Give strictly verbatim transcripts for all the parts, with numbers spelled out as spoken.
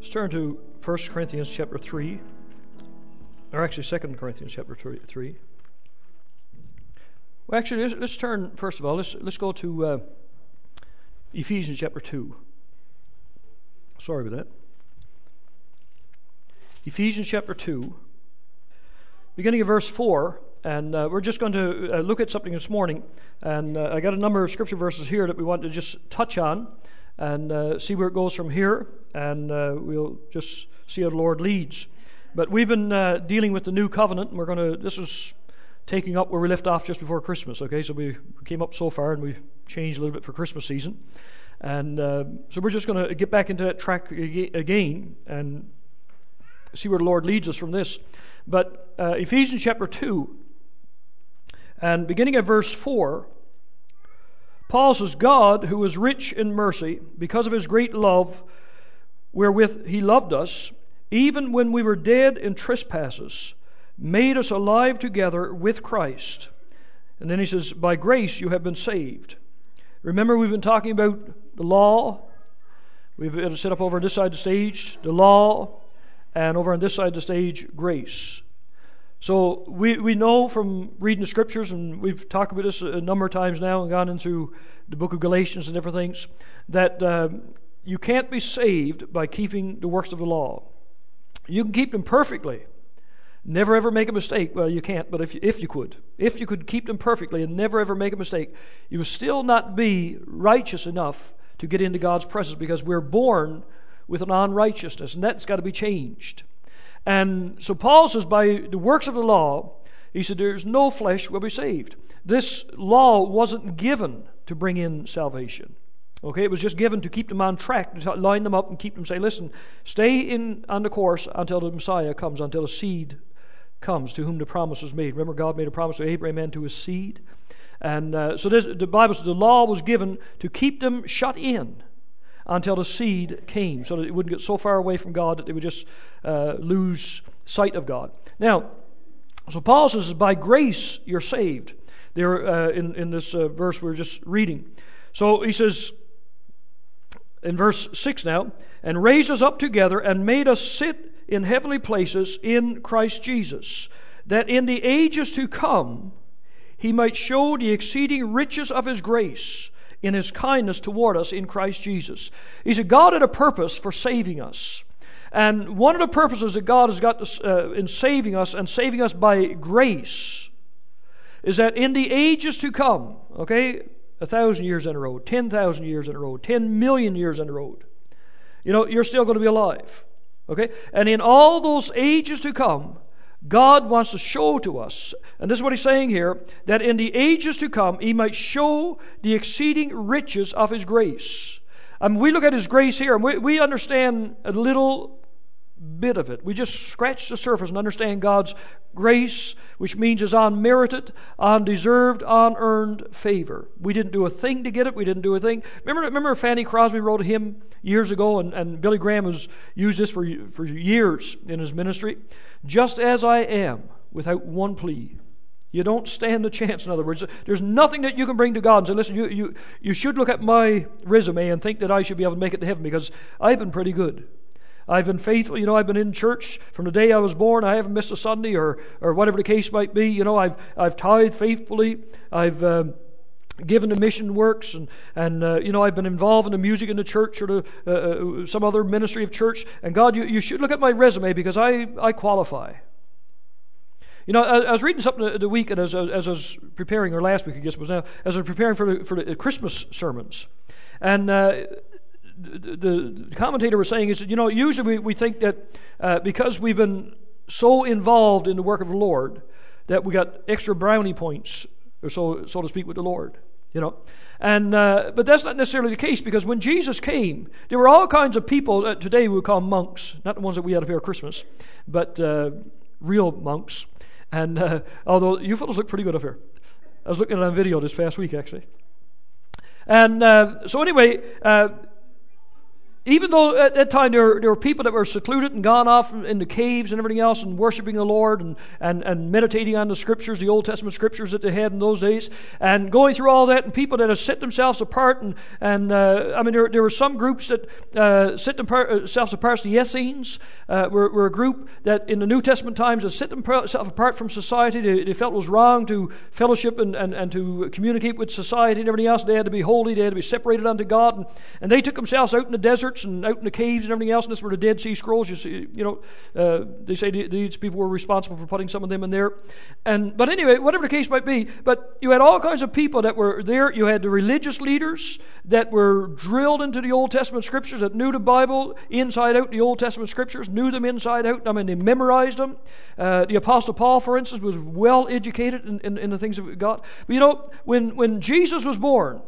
Let's turn to First Corinthians chapter three, or actually Second Corinthians chapter three. Well, actually, let's, let's turn, first of all, let's, let's go to uh, Ephesians chapter two. Sorry about that. Ephesians chapter two, beginning of verse four, and uh, we're just going to uh, look at something this morning, and uh, I got a number of scripture verses here that we want to just touch on and uh, see where it goes from here, and uh, we'll just see how the Lord leads. But we've been uh, dealing with the new covenant, and we're going to, this is taking up where we left off just before Christmas, okay? So we came up so far, and we changed a little bit for Christmas season. And uh, so we're just going to get back into that track again and see where the Lord leads us from this. But uh, Ephesians chapter two, and beginning at verse four, Paul says, God, who is rich in mercy, because of his great love wherewith he loved us, even when we were dead in trespasses, made us alive together with Christ. And then he says, by grace you have been saved. Remember, we've been talking about the law. We've set up over on this side of the stage, the law, and over on this side of the stage, grace. So we, we know from reading the scriptures, and we've talked about this a number of times now and gone into the book of Galatians and different things, that uh, you can't be saved by keeping the works of the law. You can keep them perfectly, never ever make a mistake. Well, you can't, but if you, if you could, if you could keep them perfectly and never ever make a mistake, you would still not be righteous enough to get into God's presence, because we're born with an unrighteousness, and that's got to be changed. And so Paul says, by the works of the law, he said, there's no flesh will be saved. This law wasn't given to bring in salvation. Okay, it was just given to keep them on track, to line them up and keep them, say, listen, stay in on the course until the Messiah comes, until the seed comes to whom the promise was made. Remember, God made a promise to Abraham and to his seed. And uh, so this, the Bible says the law was given to keep them shut in until the seed came, so that it wouldn't get so far away from God that they would just uh, lose sight of God. Now, so Paul says, by grace you're saved. There uh, in, in this uh, verse we we're just reading. So he says, in verse six now, and raised us up together and made us sit in heavenly places in Christ Jesus, that in the ages to come he might show the exceeding riches of his grace in his kindness toward us in Christ Jesus. He said, God had a purpose for saving us. And one of the purposes that God has got to, uh, in saving us, and saving us by grace, is that in the ages to come, okay, a thousand years in a road, ten thousand years in a road, ten million years in a road, you know, you're still going to be alive. Okay? And in all those ages to come, God wants to show to us, and this is what he's saying here, that in the ages to come, he might show the exceeding riches of his grace. And we look at his grace here, and we, we understand a little bit of it. We just scratch the surface and understand God's grace, which means his unmerited, undeserved, unearned favor. We didn't do a thing to get it. We didn't do a thing. Remember, remember Fanny Crosby wrote a hymn years ago, and, and Billy Graham has used this for, for years in his ministry. Just as I am, without one plea. You don't stand a chance, in other words. There's nothing that you can bring to God and say, listen, you, you, you should look at my resume and think that I should be able to make it to heaven, because I've been pretty good. I've been faithful. You know, I've been in church from the day I was born. I haven't missed a Sunday, or or whatever the case might be. You know, I've I've tithed faithfully. I've uh, given to mission works, and and uh, you know, I've been involved in the music in the church, or the, uh, uh, some other ministry of church. And God, you, you should look at my resume, because I I qualify. You know, I, I was reading something the, the week, and as as I was preparing, or last week I guess it was now, as I was preparing for the, for the Christmas sermons, and. Uh, The, the commentator was saying is that, you know, usually we, we think that uh, because we've been so involved in the work of the Lord that we got extra brownie points, or so so to speak, with the Lord, you know. And uh, but that's not necessarily the case, because when Jesus came, there were all kinds of people that today we would call monks, not the ones that we had up here at Christmas, but uh, real monks. And uh, although you fellows look pretty good up here, I was looking at it on video this past week actually. And uh, so anyway. Uh, even though at that time there, there were people that were secluded and gone off into caves and everything else and worshiping the Lord and, and, and meditating on the Scriptures, the Old Testament Scriptures that they had in those days, and going through all that, and people that have set themselves apart, and, and uh, I mean, there, there were some groups that uh, set themselves apart. The Essenes uh, were, were a group that in the New Testament times had set themselves apart from society. They, they felt it was wrong to fellowship and, and, and to communicate with society and everything else. They had to be holy. They had to be separated unto God, and, and they took themselves out in the desert and out in the caves and everything else, and this were the Dead Sea Scrolls. You see, you know, uh, they say these people were responsible for putting some of them in there. And but anyway, whatever the case might be, but you had all kinds of people that were there. You had the religious leaders that were drilled into the Old Testament Scriptures, that knew the Bible inside out, the Old Testament Scriptures, knew them inside out. I mean, they memorized them. Uh, the Apostle Paul, for instance, was well educated in, in, in the things of God. But you know, when, when Jesus was born,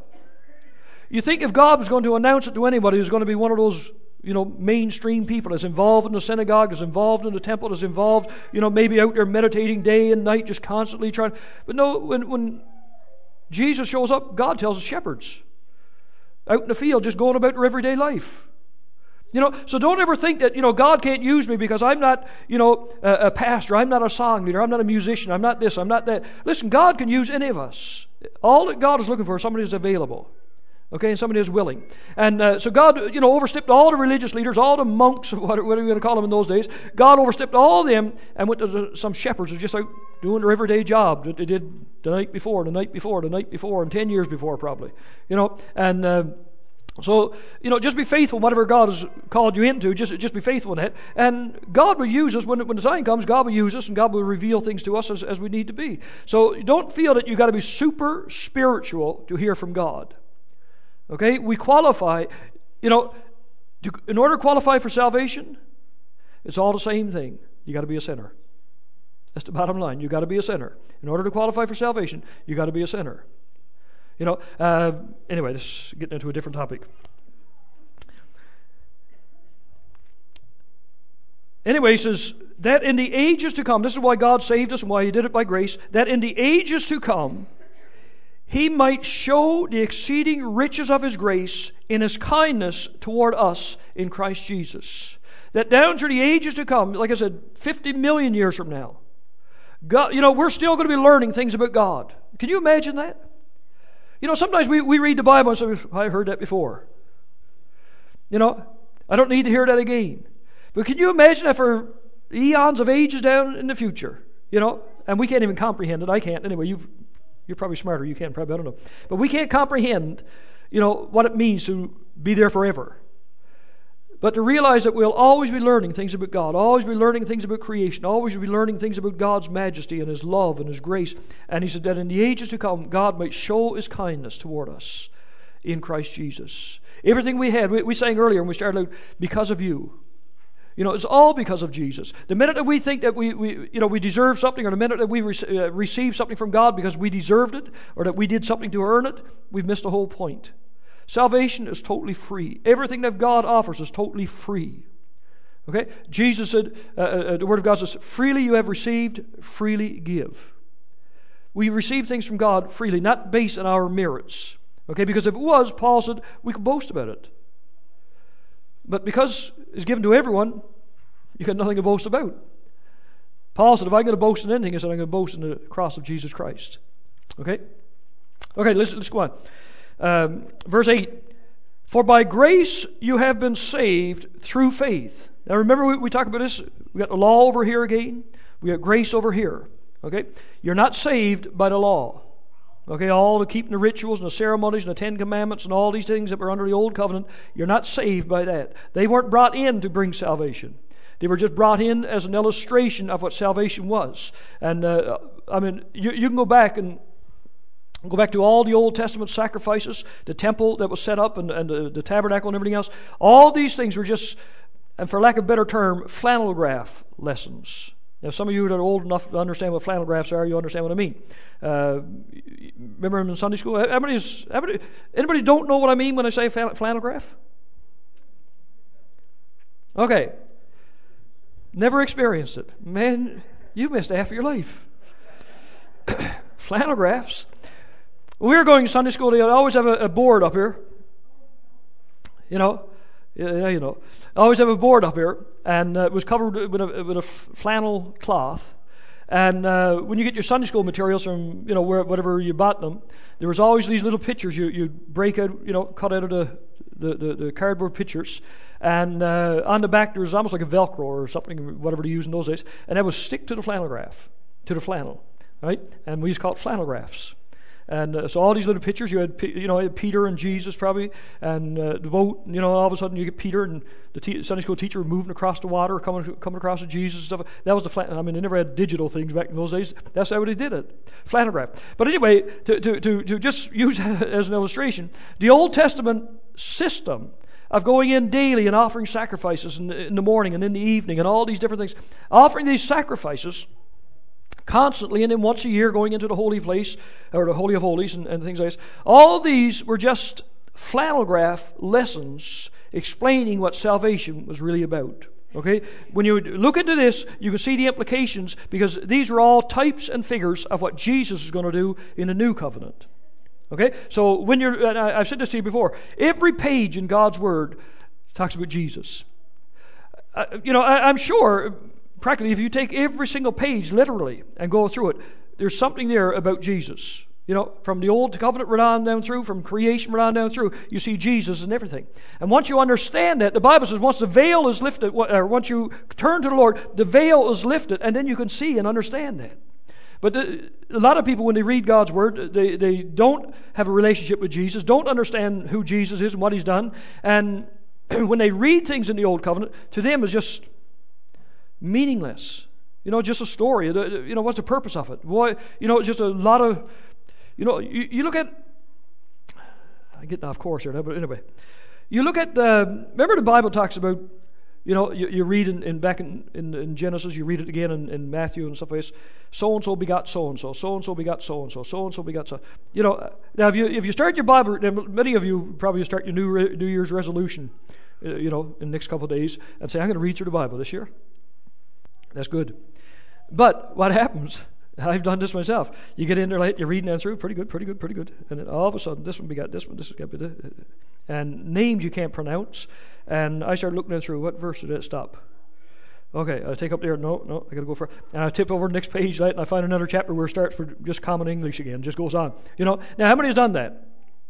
you think if God was going to announce it to anybody, it was going to be one of those, you know, mainstream people that's involved in the synagogue, that's involved in the temple, that's involved, you know, maybe out there meditating day and night, just constantly trying. But no, when, when Jesus shows up, God tells us shepherds out in the field, just going about their everyday life. You know, so don't ever think that, you know, God can't use me because I'm not, you know, a, a pastor, I'm not a song leader, I'm not a musician, I'm not this, I'm not that. Listen, God can use any of us. All that God is looking for is somebody who's available. Okay, and somebody is willing. And uh, so God, you know, overstepped all the religious leaders, all the monks, whatever, whatever you're going to call them in those days. God overstepped all of them and went to the, some shepherds who were just out doing their everyday job that they did the night before, the night before, the night before, and ten years before probably. You know, and uh, so, you know, just be faithful in whatever God has called you into. Just, just be faithful in that. And God will use us. When, when the time comes, God will use us, and God will reveal things to us as, as we need to be. So don't feel that you've got to be super spiritual to hear from God. Okay, we qualify, you know, to, in order to qualify for salvation, it's all the same thing. You got to be a sinner. That's the bottom line. You got to be a sinner. In order to qualify for salvation, you got to be a sinner. You know, uh, anyway, this is getting into a different topic. Anyway, he says, that in the ages to come, this is why God saved us and why He did it by grace, that in the ages to come, He might show the exceeding riches of His grace in His kindness toward us in Christ Jesus. That down through the ages to come, like I said, fifty million years from now, God, you know, we're still going to be learning things about God. Can you imagine that? You know, sometimes we, we read the Bible and say, I've heard that before. You know, I don't need to hear that again. But can you imagine that for eons of ages down in the future, you know, and we can't even comprehend it. I can't. Anyway, you've You're probably smarter. You can probably, I don't know. But we can't comprehend, you know, what it means to be there forever. But to realize that we'll always be learning things about God, always be learning things about creation, always be learning things about God's majesty and His love and His grace. And he said that in the ages to come, God might show His kindness toward us in Christ Jesus. Everything we had, we, we sang earlier when we started out, because of you. You know, it's all because of Jesus. The minute that we think that we, we you know, we deserve something, or the minute that we re- uh, receive something from God because we deserved it, or that we did something to earn it, we've missed the whole point. Salvation is totally free. Everything that God offers is totally free. Okay? Jesus said, uh, uh, the Word of God says, freely you have received, freely give. We receive things from God freely, not based on our merits. Okay? Because if it was, Paul said, we could boast about it. But because it's given to everyone, you got nothing to boast about. Paul said, if I'm going to boast in anything, he said, I'm going to boast in the cross of Jesus Christ. Okay? Okay, let's, let's go on. Um, verse eight. For by grace you have been saved through faith. Now remember, we, we talked about this. We got the law over here again. We got grace over here. Okay? You're not saved by the law. Okay, all the keeping the rituals and the ceremonies and the Ten Commandments and all these things that were under the Old Covenant, you're not saved by that. They weren't brought in to bring salvation. They were just brought in as an illustration of what salvation was. And, uh, I mean, you, you can go back and go back to all the Old Testament sacrifices, the temple that was set up and, and the, the tabernacle and everything else. All these things were just, and for lack of a better term, flannel graph lessons. Now, some of you that are old enough to understand what flannel graphs are, you understand what I mean. Uh, remember them in Sunday school? Everybody's, everybody, anybody don't know what I mean when I say flannel graph? Okay. Never experienced it. Man, you missed half of your life. Flannel graphs. When we were going to Sunday school, they always have a, a board up here. You know, Yeah, you know. I always have a board up here, and uh, it was covered with a, with a flannel cloth. And uh, when you get your Sunday school materials from, you know, where, whatever you bought them, there was always these little pictures you you break out, you know, cut out of the the, the, the cardboard pictures. And uh, on the back there was almost like a Velcro or something, whatever they used in those days. And that was stick to the flannel graph, to the flannel, right? And we used to call it flannel graphs. And uh, so all these little pictures, you had, you know, Peter and Jesus probably, and uh, the boat, you know, all of a sudden you get Peter and the te- Sunday school teacher moving across the water, coming coming across to Jesus and stuff. That was the, flat, I mean, they never had digital things back in those days. That's how they did it, flannel graph. But anyway, to, to, to, to just use as an illustration, the Old Testament system of going in daily and offering sacrifices in, in the morning and in the evening and all these different things, offering these sacrifices constantly, and then once a year going into the holy place, or the Holy of Holies and, and things like this. All these were just flannel graph lessons explaining what salvation was really about. Okay? When you look into this, you can see the implications, because these are all types and figures of what Jesus is going to do in the new covenant. Okay? So when you're, and I, I've said this to you before, every page in God's Word talks about Jesus. Uh, you know, I, I'm sure practically, if you take every single page literally and go through it, there's something there about Jesus. You know, from the Old Covenant right on down through, from creation right on down through, you see Jesus and everything. And once you understand that, the Bible says once the veil is lifted, or once you turn to the Lord, the veil is lifted, and then you can see and understand that. But the, a lot of people, when they read God's Word, they, they don't have a relationship with Jesus, don't understand who Jesus is and what He's done. And when they read things in the Old Covenant, to them it's just meaningless. You know, just a story. You know, what's the purpose of it? Why, you know, just a lot of, you know, you, you look at, I'm getting off course here now, but anyway. You look at, the, remember the Bible talks about, you know, you, you read in, in back in, in, in Genesis, you read it again in, in Matthew and stuff like this. So-and-so begot so-and-so, so-and-so begot so-and-so, so-and-so begot so. You know, now if you if you start your Bible, many of you probably start your New, New Year's resolution, uh, you know, in the next couple of days, and say, I'm going to read through the Bible this year. That's good. But what happens, I've done this myself, you get in there late, you're reading that through, pretty good, pretty good, pretty good, and then all of a sudden, this one begot this one, this one begot this, and names you can't pronounce, and I start looking through, what verse did it stop? Okay, I take up there, no, no, I got to go for, and I tip over the next page, right, and I find another chapter where it starts for just common English again, just goes on. You know, now how many has done that?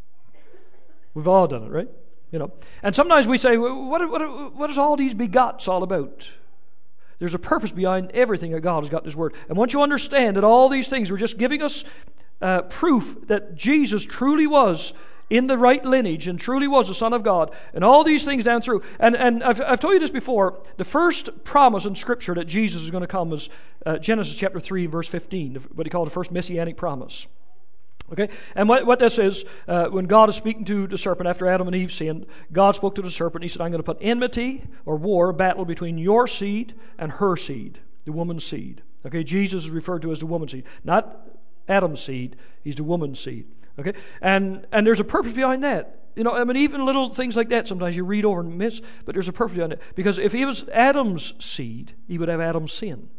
We've all done it, right? You know, and sometimes we say, what, what, what is all these begots all about? There's a purpose behind everything that God has got in His Word. And once you understand that all these things were just giving us uh, proof that Jesus truly was in the right lineage and truly was the Son of God, and all these things down through. And, and I've, I've told you this before, the first promise in Scripture that Jesus is going to come is uh, Genesis chapter three, verse fifteen, what he called the first messianic promise. Okay, and what, what this is, uh, when God is speaking to the serpent after Adam and Eve sinned, God spoke to the serpent. He said, I'm going to put enmity or war, battle between your seed and her seed, the woman's seed. Okay, Jesus is referred to as the woman's seed, not Adam's seed. He's the woman's seed. Okay, and and there's a purpose behind that. You know, I mean, even little things like that sometimes you read over and miss, but there's a purpose behind it. Because if he was Adam's seed, he would have Adam's sin.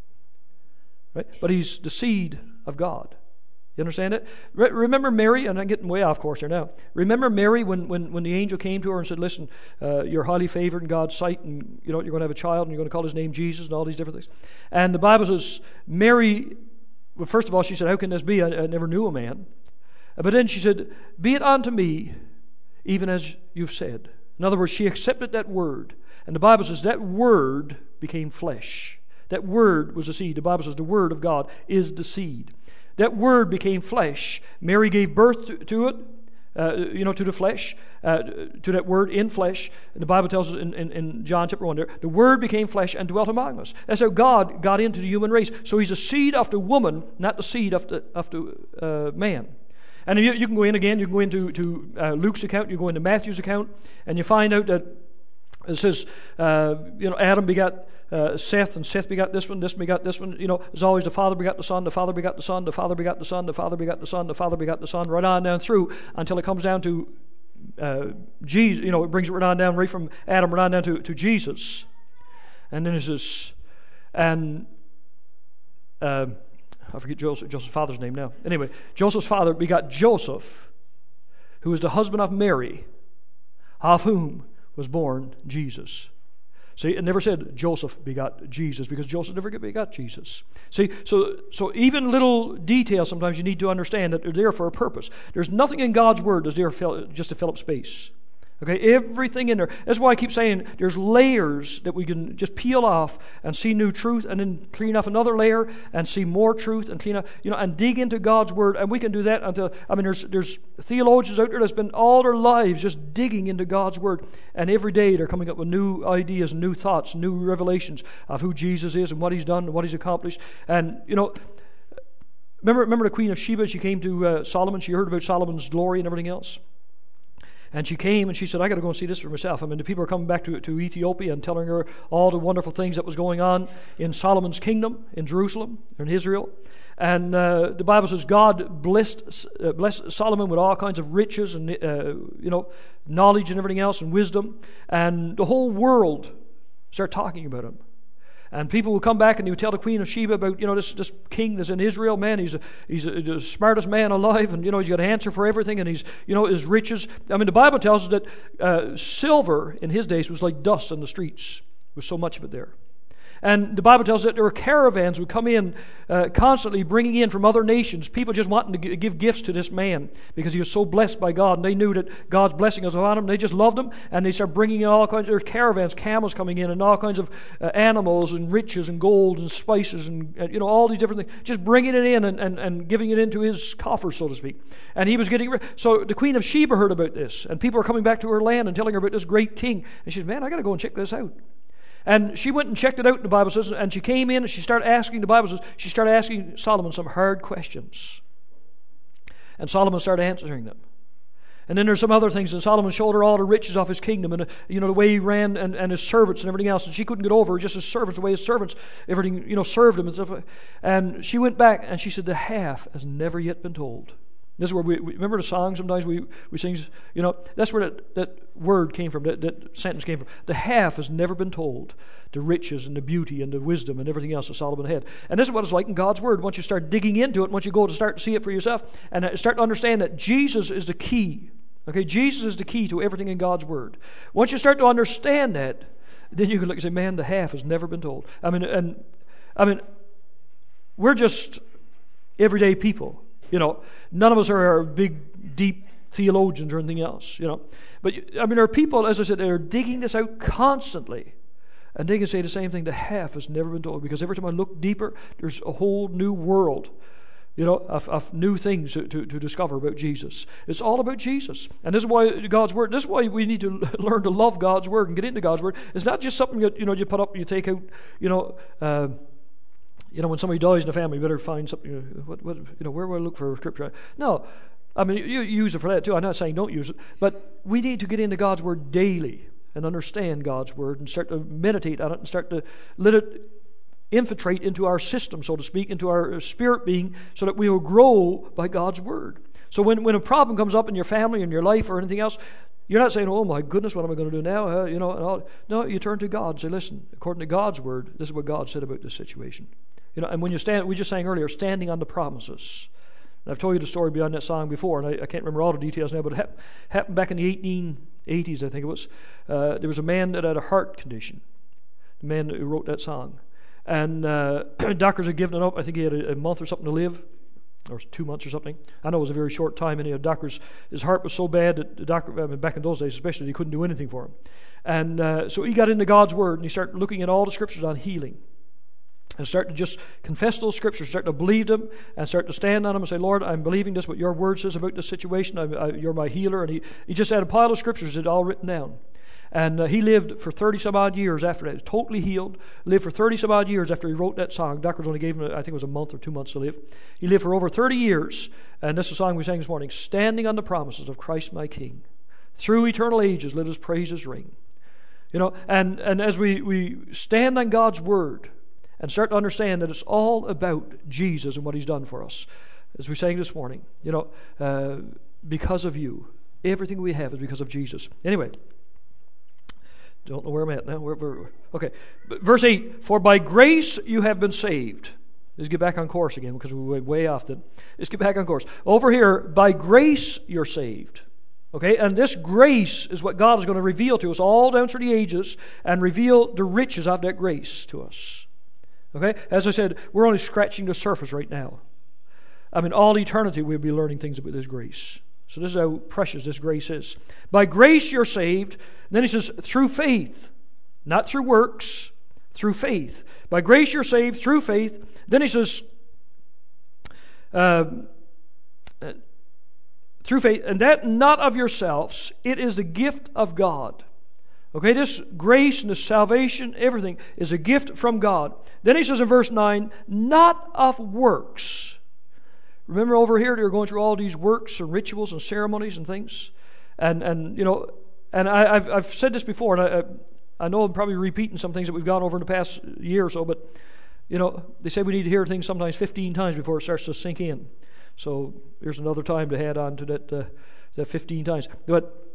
Right? But he's the seed of God. You understand it? Re- remember Mary, and I'm getting way off course here now. Remember Mary when, when, when the angel came to her and said, listen, uh, you're highly favored in God's sight, and you know you're going to have a child, and you're going to call his name Jesus, and all these different things. And the Bible says, Mary, well, first of all, she said, how can this be? I, I never knew a man. But then she said, be it unto me, even as you've said. In other words, she accepted that word. And the Bible says that word became flesh. That word was the seed. The Bible says the word of God is the seed. That word became flesh. Mary gave birth to, to it, uh, you know, to the flesh, uh, to that word in flesh. And the Bible tells us in, in, in John chapter one there, the word became flesh and dwelt among us. That's how God got into the human race. So he's a seed of the woman, not the seed of the, of the uh, man. And you, you can go in again, you can go into to, uh, Luke's account, you go into Matthew's account, and you find out that it says, uh, you know, Adam begot uh, Seth, and Seth begot this one, this begot this one. You know, as always, the Father begot the Son, the Father begot the Son, the Father begot the Son, the Father begot the Son, the Father begot the Son, right on down through until it comes down to uh, Jesus. You know, it brings it right on down, right from Adam, right on down to, to Jesus. And then it says, and uh, I forget Joseph, Joseph's father's name now. Anyway, Joseph's father begot Joseph, who was the husband of Mary, of whom was born Jesus. See, it never said Joseph begot Jesus, because Joseph never begot Jesus. See, so so even little details sometimes you need to understand that they're there for a purpose. There's nothing in God's Word that's there just to fill up space. Okay, everything in there. That's why I keep saying there's layers that we can just peel off and see new truth, and then clean off another layer and see more truth and clean up, you know, and dig into God's Word. And we can do that until, I mean, there's there's theologians out there that spend all their lives just digging into God's Word, and every day they're coming up with new ideas, new thoughts, new revelations of who Jesus is and what He's done and what He's accomplished. And, you know, remember remember the Queen of Sheba? She came to uh, Solomon. She heard about Solomon's glory and everything else. And she came and she said, I got to go and see this for myself. I mean, the people are coming back to, to Ethiopia and telling her all the wonderful things that was going on in Solomon's kingdom, in Jerusalem, or in Israel. And uh, the Bible says God blessed, uh, blessed Solomon with all kinds of riches and, uh, you know, knowledge and everything else and wisdom. And the whole world started talking about him. And people would come back and they would tell the Queen of Sheba about, you know, this this king that's in Israel, man, he's a, he's a, the smartest man alive, and, you know, he's got an answer for everything, and he's, you know, his riches. I mean, the Bible tells us that uh, silver in his days was like dust on the streets. There was so much of it there. And the Bible tells us that there were caravans would come in uh, constantly, bringing in from other nations, people just wanting to give gifts to this man because he was so blessed by God. And they knew that God's blessing was on him. They just loved him. And they started bringing in all kinds of caravans, camels coming in, and all kinds of uh, animals and riches and gold and spices and, uh, you know, all these different things. Just bringing it in and, and, and giving it into his coffers, so to speak. And he was getting rich. So the Queen of Sheba heard about this. And people are coming back to her land and telling her about this great king. And she said, man, I got to go and check this out. And she went and checked it out, and the Bible says, and she came in and she started asking, the Bible says, she started asking Solomon some hard questions. And Solomon started answering them. And then there's some other things, and Solomon showed her all the riches of his kingdom, and, you know, the way he ran, and, and his servants and everything else, and she couldn't get over just his servants, the way his servants, everything, you know, served him and stuff. And she went back and she said, the half has never yet been told. This is where we, we remember the song sometimes we, we sing, you know, that's where that, that word came from, that, that sentence came from. The half has never been told, the riches and the beauty and the wisdom and everything else that Solomon had. And this is what it's like in God's Word. Once you start digging into it, once you go to start to see it for yourself, and start to understand that Jesus is the key. Okay, Jesus is the key to everything in God's Word. Once you start to understand that, then you can look and say, man, the half has never been told. I mean, and I mean, we're just everyday people. You know, none of us are big, deep theologians or anything else, you know. But, I mean, there are people, as I said, that are digging this out constantly. And they can say the same thing, the half has never been told. Because every time I look deeper, there's a whole new world, you know, of, of new things to, to, to discover about Jesus. It's all about Jesus. And this is why God's Word, this is why we need to learn to love God's Word and get into God's Word. It's not just something that, you know, you put up, you take out, you know, uh, You know, when somebody dies in the family, you better find something. You know, what, what, you know, where will I look for scripture? No, I mean, you use it for that too. I'm not saying don't use it, but we need to get into God's Word daily and understand God's Word and start to meditate on it and start to let it infiltrate into our system, so to speak, into our spirit being, so that we will grow by God's Word. So when, when a problem comes up in your family, in your life, or anything else, you're not saying, oh my goodness, what am I going to do now? Uh, you know, and all. No, you turn to God and say, listen, according to God's Word, this is what God said about this situation. You know, and when you stand, we just sang earlier, standing on the promises. And I've told you the story behind that song before, and I, I can't remember all the details now, but it hap- happened back in the eighteen eighties, I think it was. Uh, there was a man that had a heart condition, the man who wrote that song. And uh, doctors had given it up. I think he had a, a month or something to live, or two months or something. I know it was a very short time, and he had doctors, his heart was so bad that the doctor, I mean, back in those days especially, he couldn't do anything for him. And uh, so he got into God's Word, and he started looking at all the scriptures on healing. And start to just confess those scriptures, start to believe them, and start to stand on them and say, Lord, I'm believing this, what your word says about this situation. I, I, you're my healer. And he, he just had a pile of scriptures that all written down. And uh, he lived for thirty some odd years after that. Totally healed. Lived for thirty some odd years after he wrote that song. Doctors only gave him, I think it was a month or two months to live. He lived for over thirty years. And this is a song we sang this morning, standing on the promises of Christ my King. Through eternal ages, let his praises ring. You know, and, and as we, we stand on God's Word, and start to understand that it's all about Jesus and what He's done for us. As we sang this morning, you know, uh, because of you. Everything we have is because of Jesus. Anyway, don't know where I'm at now. We're, we're, okay, verse eight, for by grace you have been saved. Let's get back on course again because we went way off. Then. Let's get back on course. Over here, by grace you're saved. Okay, and this grace is what God is going to reveal to us all down through the ages and reveal the riches of that grace to us. Okay, as I said, we're only scratching the surface right now. I mean, all eternity we'll be learning things about this grace. So this is how precious this grace is. By grace you're saved. And then he says, through faith, not through works, through faith. By grace you're saved through faith. Then he says, uh, through faith, and that not of yourselves, it is the gift of God. Okay, this grace and this salvation, everything is a gift from God. Then he says in verse nine, not of works. Remember over here they were going through all these works and rituals and ceremonies and things. And, and you know, and I, I've, I've said this before, and I, I know I'm probably repeating some things that we've gone over in the past year or so, but, you know, they say we need to hear things sometimes fifteen times before it starts to sink in. So there's another time to add on to that, uh, that fifteen times. But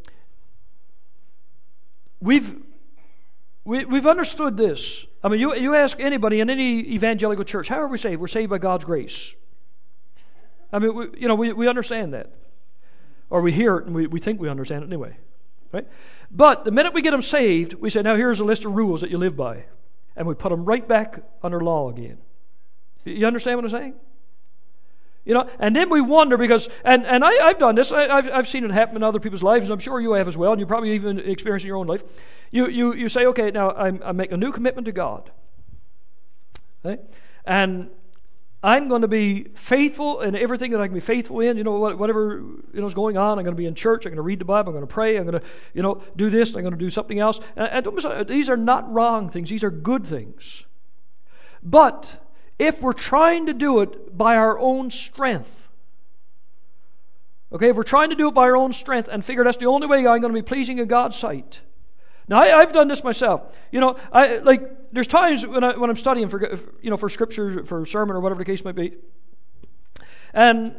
we've we, we've understood this. I mean, you you ask anybody in any evangelical church, how are we saved? We're saved by God's grace. I mean, we, you know, we, we understand that, or we hear it and we, we think we understand it anyway, right? But the minute we get them saved, we say, now here's a list of rules that you live by, and we put them right back under law again. You understand what I'm saying? You know, and then we wonder because, and, and I, I've done this, I, I've, I've seen it happen in other people's lives, and I'm sure you have as well, and you probably even experienced in your own life. You you you say, okay, now I'm, I make a new commitment to God. Okay? And I'm going to be faithful in everything that I can be faithful in. You know, whatever you know is going on, I'm going to be in church, I'm going to read the Bible, I'm going to pray, I'm going to, you know, do this, I'm going to do something else. And, and these are not wrong things, these are good things. But if we're trying to do it by our own strength, okay, if we're trying to do it by our own strength and figure that's the only way I'm going to be pleasing in God's sight. Now, I, I've done this myself. You know, I like there's times when I when I'm studying for you know for scripture, for sermon or whatever the case might be, and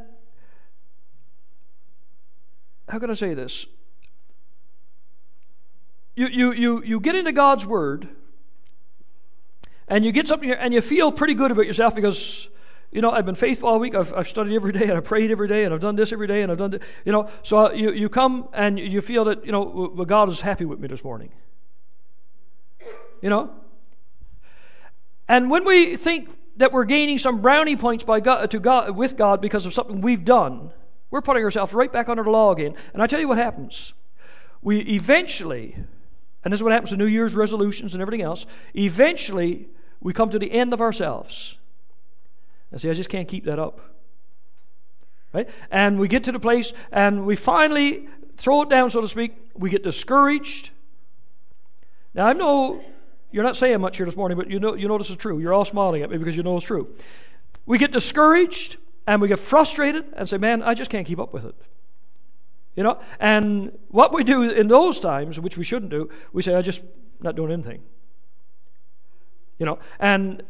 how can I say this? You you you you get into God's Word. And you get something here, and you feel pretty good about yourself because, you know, I've been faithful all week. I've, I've studied every day, and I've prayed every day, and I've done this every day, and I've done this. You know, so you, you come and you feel that, you know, well, God is happy with me this morning. You know? And when we think that we're gaining some brownie points by God, to God, with God because of something we've done, we're putting ourselves right back under the law again. And I tell you what happens. We eventually, and this is what happens to New Year's resolutions and everything else, eventually we come to the end of ourselves. And say, I just can't keep that up. Right? And we get to the place and we finally throw it down, so to speak. We get discouraged. Now, I know you're not saying much here this morning, but you know, you know this is true. You're all smiling at me because you know it's true. We get discouraged and we get frustrated and say, man, I just can't keep up with it. You know? And what we do in those times, which we shouldn't do, we say, I'm just not doing anything. You know, and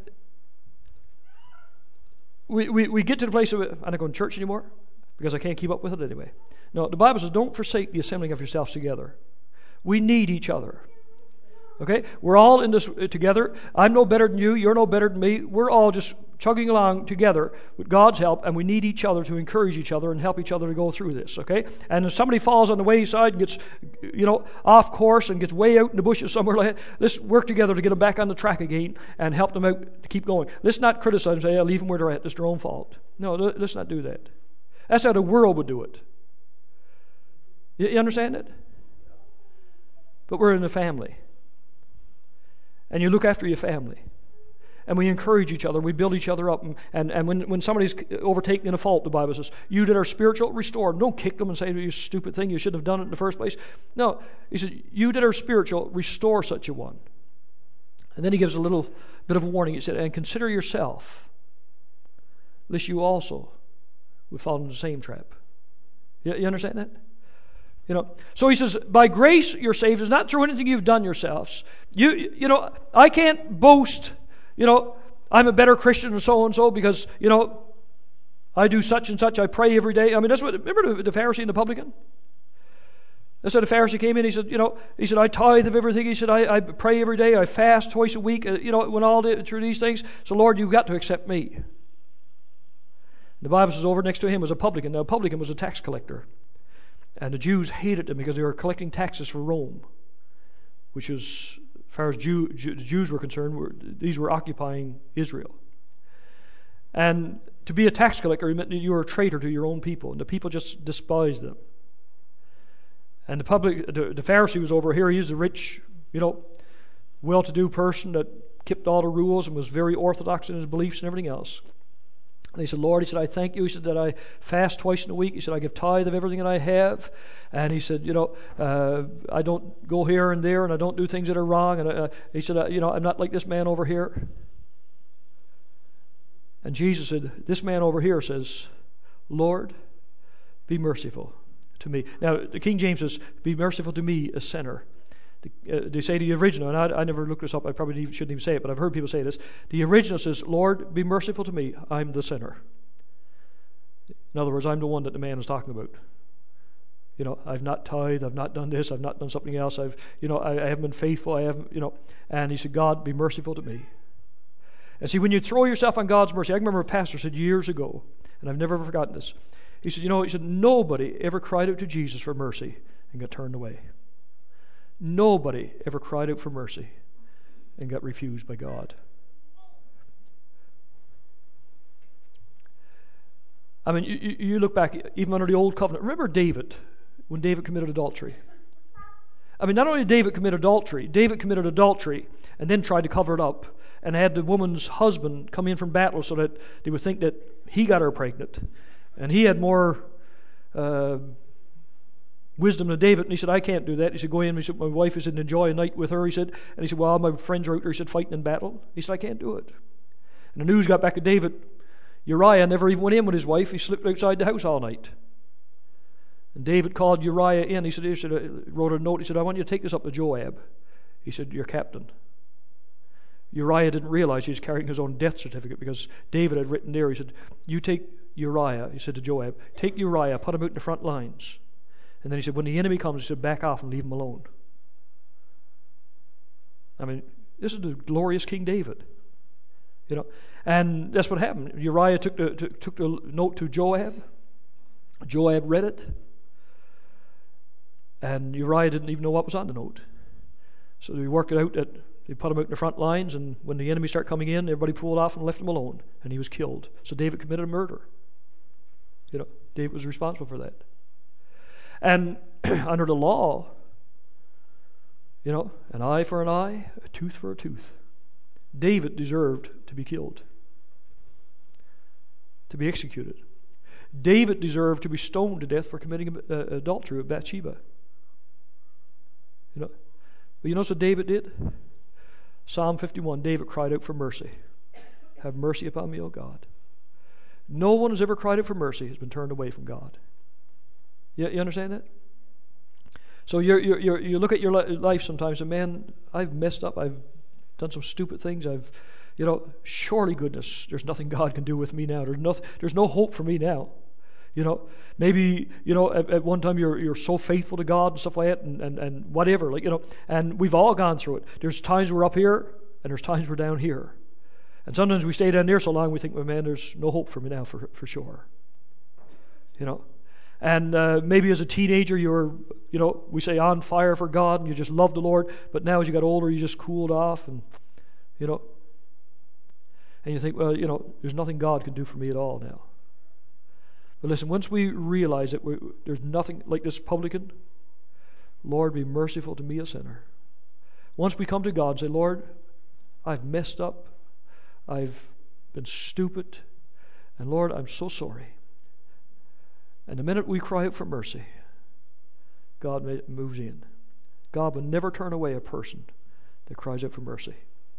we, we, we get to the place of, I'm not going to church anymore because I can't keep up with it anyway. No, the Bible says, don't forsake the assembling of yourselves together. We need each other. Okay? We're all in this together. I'm no better than you. You're no better than me. We're all just chugging along together with God's help, and we need each other to encourage each other and help each other to go through this, okay? And if somebody falls on the wayside and gets, you know, off course and gets way out in the bushes somewhere like that, let's work together to get them back on the track again and help them out to keep going. Let's not criticize and say, yeah, leave them where they're at. It's their own fault. No, let's not do that. That's how the world would do it. You, you understand it? But we're in a family. And you look after your family. And we encourage each other. We build each other up. And, and, and when, when somebody's overtaken in a fault, the Bible says, you that are spiritual, restore them. Don't kick them and say, you stupid thing, you shouldn't have done it in the first place. No, he said, you that are spiritual, restore such a one. And then he gives a little bit of a warning. He said, and consider yourself, lest you also would fall into the same trap. You, you understand that? You know, so he says, by grace you're saved. It's not through anything you've done yourselves. You, you know, I can't boast, you know, I'm a better Christian than so-and-so because, you know, I do such and such. I pray every day. I mean, that's what, remember the, the Pharisee and the publican? That's what the Pharisee came in. He said, you know, he said, I tithe of everything. He said, I, I pray every day. I fast twice a week. Uh, you know, when all the, through these things. So, Lord, you've got to accept me. The Bible says over next to him was a publican. Now, a publican was a tax collector. And the Jews hated them because they were collecting taxes for Rome, which was, as far as Jew, Jew, the Jews were concerned, were, these were occupying Israel. And to be a tax collector meant that you were a traitor to your own people, and the people just despised them. And the public, the, the Pharisee was over here. He was a rich, you know, well-to-do person that kept all the rules and was very orthodox in his beliefs and everything else. And he said, Lord, he said, I thank you. He said that I fast twice in a week. He said, I give tithe of everything that I have. And he said, you know, uh, I don't go here and there, and I don't do things that are wrong. And uh, he said, uh, you know, I'm not like this man over here. And Jesus said, this man over here says, Lord, be merciful to me. Now, the King James says, be merciful to me, a sinner. The, uh, they say the original, and I, I never looked this up, I probably shouldn't even say it, but I've heard people say this. The original says, Lord, be merciful to me, I'm the sinner. In other words, I'm the one that the man is talking about. You know, I've not tithed, I've not done this, I've not done something else, I've, you know, I, I haven't been faithful, I haven't, you know. And he said, God, be merciful to me. And see, when you throw yourself on God's mercy, I remember a pastor said years ago, and I've never forgotten this. He said, you know, he said, nobody ever cried out to Jesus for mercy and got turned away. Nobody ever cried out for mercy and got refused by God. I mean, you, you look back, even under the Old Covenant. Remember David, when David committed adultery? I mean, not only did David commit adultery, David committed adultery and then tried to cover it up and had the woman's husband come in from battle so that they would think that he got her pregnant. And he had more uh, wisdom than David. And he said, I can't do that. He said, go in. He said, my wife is in enjoy a night with her. He said, and he said, well, my friends are out there. He said, fighting in battle. He said, I can't do it. And the news got back to David. Uriah never even went in with his wife. He slipped outside the house all night. And David called Uriah in. He said, he said, uh, wrote a note. He said, I want you to take this up to Joab. He said, your captain. Uriah didn't realize he was carrying his own death certificate because David had written there. He said, you take Uriah, he said to Joab, take Uriah, put him out in the front lines. And then he said, when the enemy comes, he said, back off and leave him alone. I mean, this is the glorious King David. You know, and that's what happened. Uriah took the, took, took the note to Joab. Joab read it. And Uriah didn't even know what was on the note. So we worked it out that they put him out in the front lines, and when the enemy started coming in, everybody pulled off and left him alone, and he was killed. So David committed a murder. You know, David was responsible for that. And under the law, you know, an eye for an eye, a tooth for a tooth. David deserved to be killed, to be executed. David deserved to be stoned to death for committing uh, adultery with Bathsheba. You know, but you notice what David did? Psalm fifty-one, David cried out for mercy. Have mercy upon me, O God. No one who's ever cried out for mercy has been turned away from God. You, you understand that? So you're, you're, you're, you look at your life sometimes and, man, I've messed up. I've done some stupid things. I've, you know, surely goodness, there's nothing God can do with me now. There's no, there's no hope for me now. You know, maybe, you know, at, at one time you're you're so faithful to God and stuff like that, and, and, and whatever, like, you know, and we've all gone through it. There's times we're up here, and there's times we're down here. And sometimes we stay down there so long we think, well, man, there's no hope for me now for, for sure. You know, and uh, maybe as a teenager you're, you know, we say on fire for God, and you just love the Lord, but now as you got older you just cooled off, and, you know, and you think, well, you know, there's nothing God can do for me at all now. But listen, once we realize that we, there's nothing like this publican, Lord, be merciful to me, a sinner. Once we come to God and say, Lord, I've messed up, I've been stupid, and Lord, I'm so sorry. And the minute we cry out for mercy, God moves in. God will never turn away a person that cries out for mercy.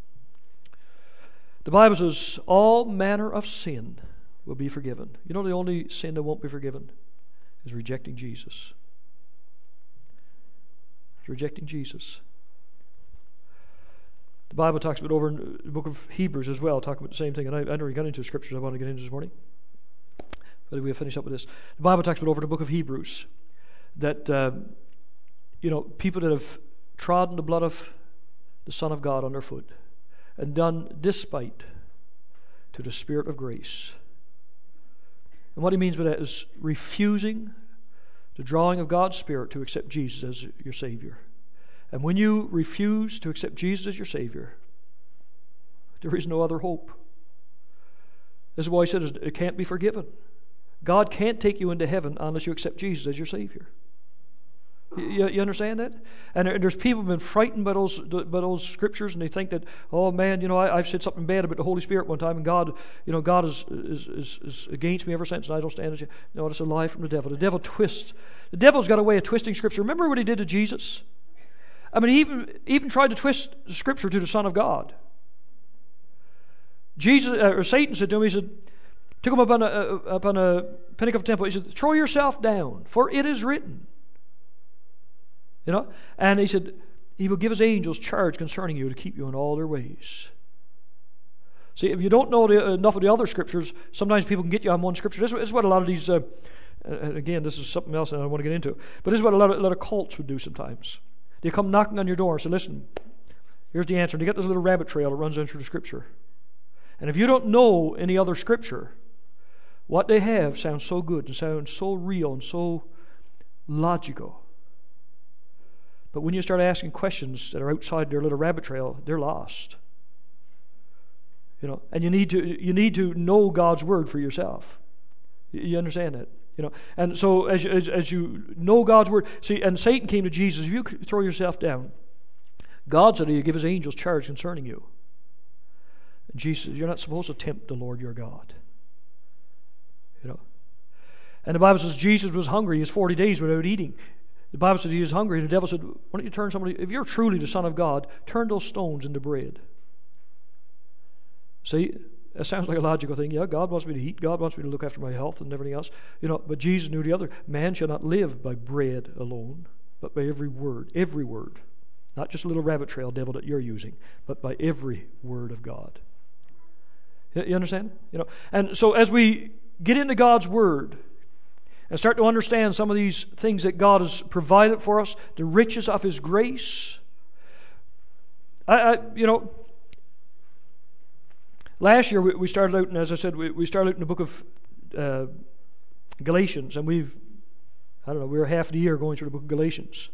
The Bible says, all manner of sin will be forgiven. You know, the only sin that won't be forgiven is rejecting Jesus. It's rejecting Jesus. The Bible talks about over in the book of Hebrews as well, talking about the same thing. And I, I never got into the scriptures I want to get into this morning, but we'll finish up with this. The Bible talks about over in the book of Hebrews that, uh, you know, people that have trodden the blood of the Son of God underfoot and done despite to the Spirit of grace. And what he means by that is refusing the drawing of God's Spirit to accept Jesus as your Savior. And when you refuse to accept Jesus as your Savior, there is no other hope. This is why he said it can't be forgiven. God can't take you into heaven unless you accept Jesus as your Savior. You, you understand that? And there's people who've been frightened by those by those scriptures, and they think that, oh man, you know, I, I've said something bad about the Holy Spirit one time, and God, you know, God is is, is, is against me ever since, and I don't stand as you. No, it's a lie from the devil. The devil twists. The devil's got a way of twisting Scripture. Remember what he did to Jesus? I mean, he even even tried to twist the Scripture to the Son of God. Jesus uh, or Satan said to him, he said, took him up on a uh, up on a pinnacle of the temple. He said, "Throw yourself down, for it is written." You know, and he said, he will give his angels charge concerning you to keep you in all their ways. See, if you don't know the, enough of the other scriptures, sometimes people can get you on one scripture. This, this is what a lot of these, uh, uh, again, this is something else I don't want to get into, but this is what a lot of, a lot of cults would do sometimes. They come knocking on your door and say, listen, here's the answer. And they get this little rabbit trail that runs down through the scripture. And if you don't know any other scripture, what they have sounds so good and sounds so real and so logical. But when you start asking questions that are outside their little rabbit trail, they're lost. You know, and you need to you need to know God's word for yourself. You, you understand that? You know, and so as, as as you know God's word, see, and Satan came to Jesus. If you throw yourself down, God said He'll give His angels charge concerning you. And Jesus said, you're not supposed to tempt the Lord your God. You know, and the Bible says Jesus was hungry. He was forty days without eating. The Bible says he was hungry, and the devil said, why don't you turn somebody, if you're truly the Son of God, turn those stones into bread. See, that sounds like a logical thing. Yeah, God wants me to eat. God wants me to look after my health and everything else. You know, but Jesus knew the other. Man shall not live by bread alone, but by every word. Every word. Not just a little rabbit trail, devil, that you're using, but by every word of God. You understand? You know, and so as we get into God's word, and start to understand some of these things that God has provided for us, the riches of His grace. I, I you know, last year we, we started out, and as I said, we, we started out in the book of uh, Galatians, and we've, I don't know, we were half the year going through the book of Galatians.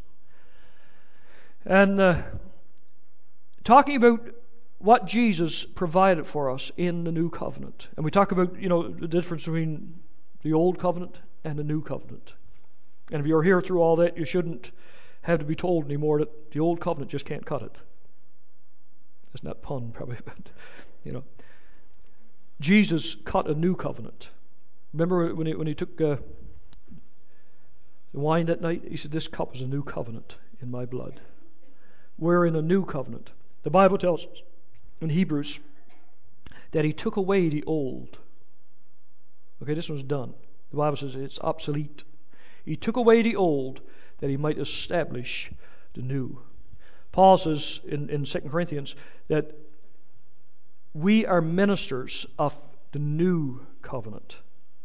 And uh, talking about what Jesus provided for us in the new covenant. And we talk about, you know, the difference between the old covenant and the new covenant. And if you're here through all that, you shouldn't have to be told anymore that the old covenant just can't cut it. That's not pun, probably, but, you know. Jesus cut a new covenant. Remember when he, when he took uh, the wine that night? He said, this cup is a new covenant in my blood. We're in a new covenant. The Bible tells us in Hebrews that He took away the old. Okay, this one's done. The Bible says it's obsolete. He took away the old that He might establish the new. Paul says in, in Second Corinthians that we are ministers of the new covenant.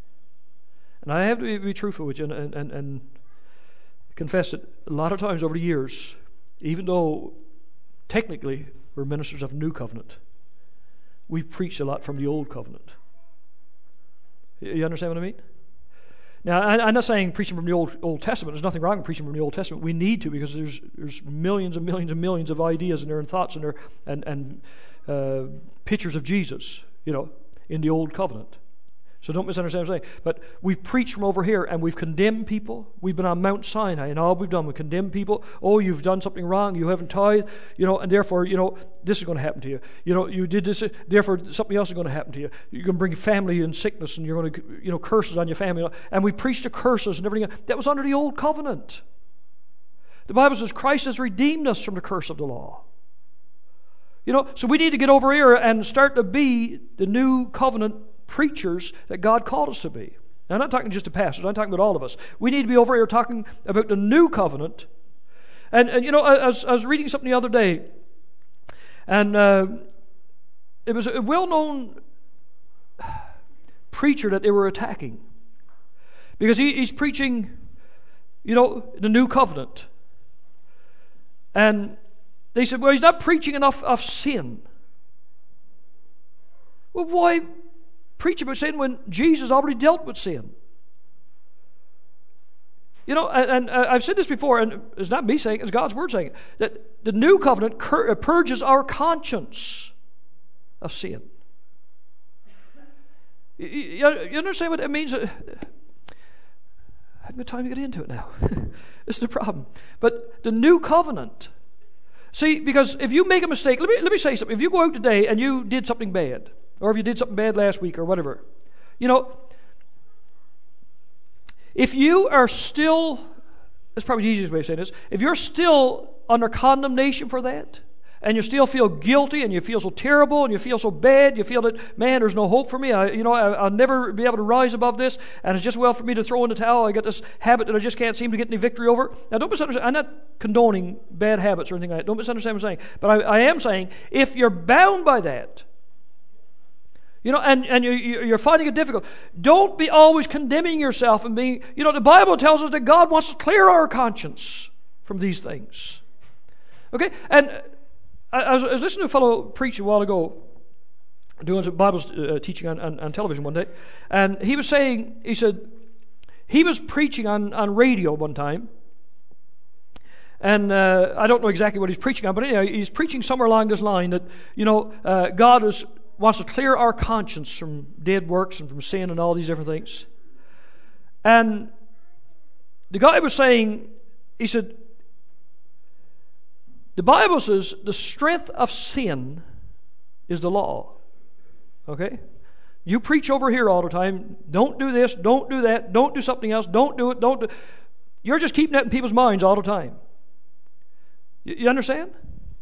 And I have to be, be truthful with you and, and, and, and confess that a lot of times over the years, even though technically we're ministers of the new covenant, we've preached a lot from the old covenant. You understand what I mean? Now, I'm not saying preaching from the Old Old Testament. There's nothing wrong with preaching from the Old Testament. We need to, because there's there's millions and millions and millions of ideas and there and thoughts and there and and uh, pictures of Jesus, you know, in the Old Covenant. So don't misunderstand what I'm saying. But we've preached from over here, and we've condemned people. We've been on Mount Sinai, and all we've done, we condemn people. Oh, you've done something wrong. You haven't tithed, you know, and therefore, you know, this is going to happen to you. You know, you did this, therefore something else is going to happen to you. You're going to bring family and sickness, and you're going to, you know, curses on your family. And we preached the curses and everything. That was under the Old Covenant. The Bible says Christ has redeemed us from the curse of the law. You know, so we need to get over here and start to be the new covenant preachers that God called us to be. Now, I'm not talking just to pastors. I'm talking about all of us. We need to be over here talking about the new covenant. And, and you know, I, I, was, I was reading something the other day, and uh, it was a well-known preacher that they were attacking, because he, he's preaching, you know, the new covenant. And they said, well, he's not preaching enough of sin. Well, why preach about sin when Jesus already dealt with sin? You know, and, and uh, I've said this before, and it's not me saying it, it's God's Word saying it, that the new covenant cur- purges our conscience of sin. You, you, you understand what that means? I haven't got time to get into it now. This is the problem. But the new covenant, see, because if you make a mistake, let me, let me say something. If you go out today and you did something bad, or if you did something bad last week or whatever, you know, if you are still, that's probably the easiest way of saying this, if you're still under condemnation for that, and you still feel guilty, and you feel so terrible, and you feel so bad, you feel that, man, there's no hope for me, I, you know, I, I'll never be able to rise above this, and it's just well for me to throw in the towel, I got this habit that I just can't seem to get any victory over. Now, don't misunderstand, I'm not condoning bad habits or anything like that, don't misunderstand what I'm saying, but I, I am saying, if you're bound by that, you know, and, and you, you're finding it difficult, don't be always condemning yourself and being, you know, the Bible tells us that God wants to clear our conscience from these things. Okay? And I, I, was, I was listening to a fellow preach a while ago, doing some Bible uh, teaching on, on, on television one day, and he was saying, he said, he was preaching on, on radio one time, and uh, I don't know exactly what he's preaching on, but anyway, he's preaching somewhere along this line that, you know, uh, God is wants to clear our conscience from dead works and from sin and all these different things. And the guy was saying, he said, the Bible says the strength of sin is the law. Okay? You preach over here all the time, don't do this, don't do that, don't do something else, don't do it, don't do. You're just keeping that in people's minds all the time. You, you understand?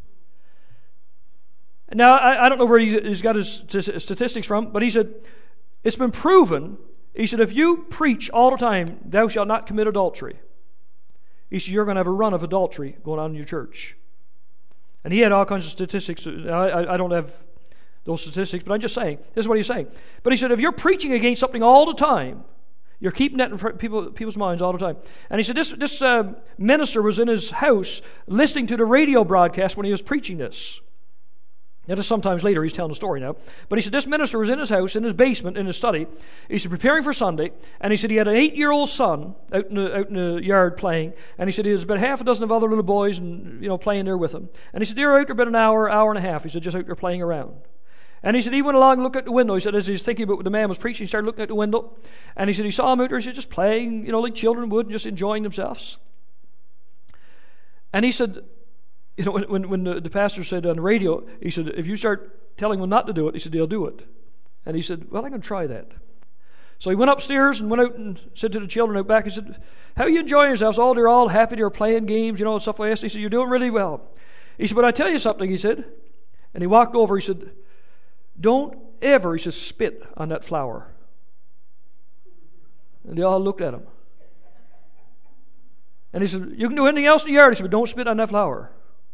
Now, I, I don't know where he's got his statistics from, but he said, it's been proven, he said, if you preach all the time, thou shalt not commit adultery, he said, you're going to have a run of adultery going on in your church. And he had all kinds of statistics. I, I, I don't have those statistics, but I'm just saying, this is what he's saying. But he said, if you're preaching against something all the time, you're keeping that in people, people's minds all the time. And he said, this, this uh, minister was in his house listening to the radio broadcast when he was preaching this. Now, this sometimes later, he's telling the story now. But he said, this minister was in his house, in his basement, in his study. He said, preparing for Sunday. And he said, he had an eight-year-old son out in, the, out in the yard playing. And he said, he has about half a dozen of other little boys and, you know, playing there with him. And he said, they were out there about an hour, hour and a half. He said, just out there playing around. And he said, he went along and looked out the window. He said, as he was thinking about what the man was preaching, he started looking out the window. And he said, he saw him out there, he said, just playing, you know, like children would, and just enjoying themselves. And he said, you know, when, when, when the, the pastor said on the radio, he said, if you start telling them not to do it, he said, they'll do it. And he said, well, I'm going to try that. So he went upstairs and went out and said to the children out back, he said, how are you enjoying yourselves? Oh, they're all happy, they're playing games, you know, and stuff like that. He said, you're doing really well. He said, but I tell you something, he said. And he walked over, he said, don't ever, he says, spit on that flower. And they all looked at him. And he said, you can do anything else in the yard. He said, but don't spit on that flower.